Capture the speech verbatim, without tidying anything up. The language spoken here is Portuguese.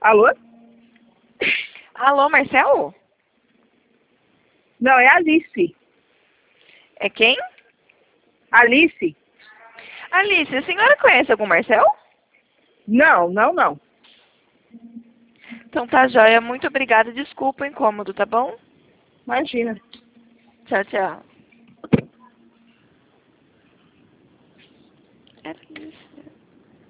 Alô? Alô, Marcelo? Não, é Alice. É quem? Alice? Alice, a senhora conhece algum Marcelo? Não, não, não. Então tá, joia. Muito obrigada. Desculpa o incômodo, tá bom? Imagina. Tchau, tchau. Era isso.